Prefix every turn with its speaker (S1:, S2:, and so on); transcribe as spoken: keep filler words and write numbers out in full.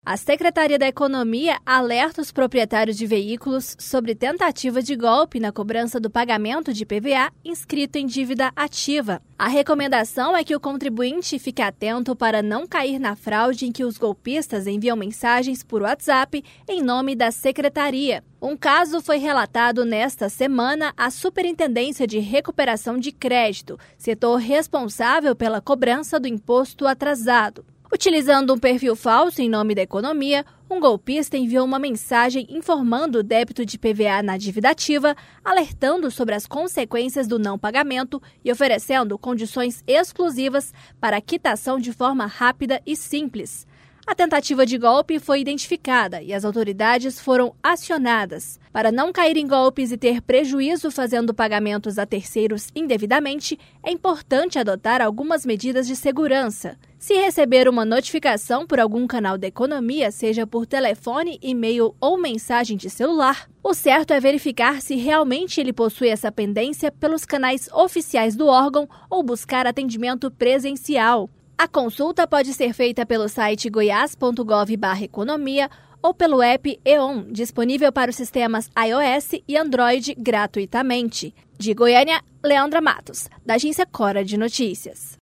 S1: A Secretaria da Economia alerta os proprietários de veículos sobre tentativa de golpe na cobrança do pagamento de I P V A inscrito em dívida ativa. A recomendação é que o contribuinte fique atento para não cair na fraude em que os golpistas enviam mensagens por WhatsApp em nome da Secretaria. Um caso foi relatado nesta semana à Superintendência de Recuperação de Crédito, setor responsável pela cobrança do imposto atrasado. Utilizando um perfil falso em nome da economia, um golpista enviou uma mensagem informando o débito de I P V A na dívida ativa, alertando sobre as consequências do não pagamento e oferecendo condições exclusivas para a quitação de forma rápida e simples. A tentativa de golpe foi identificada e as autoridades foram acionadas. Para não cair em golpes e ter prejuízo fazendo pagamentos a terceiros indevidamente, é importante adotar algumas medidas de segurança. Se receber uma notificação por algum canal da economia, seja por telefone, e-mail ou mensagem de celular, o certo é verificar se realmente ele possui essa pendência pelos canais oficiais do órgão ou buscar atendimento presencial. A consulta pode ser feita pelo site goiás ponto gov barra economia ou pelo app E O N, disponível para os sistemas iOS e Android gratuitamente. De Goiânia, Leandra Matos, da agência Cora de Notícias.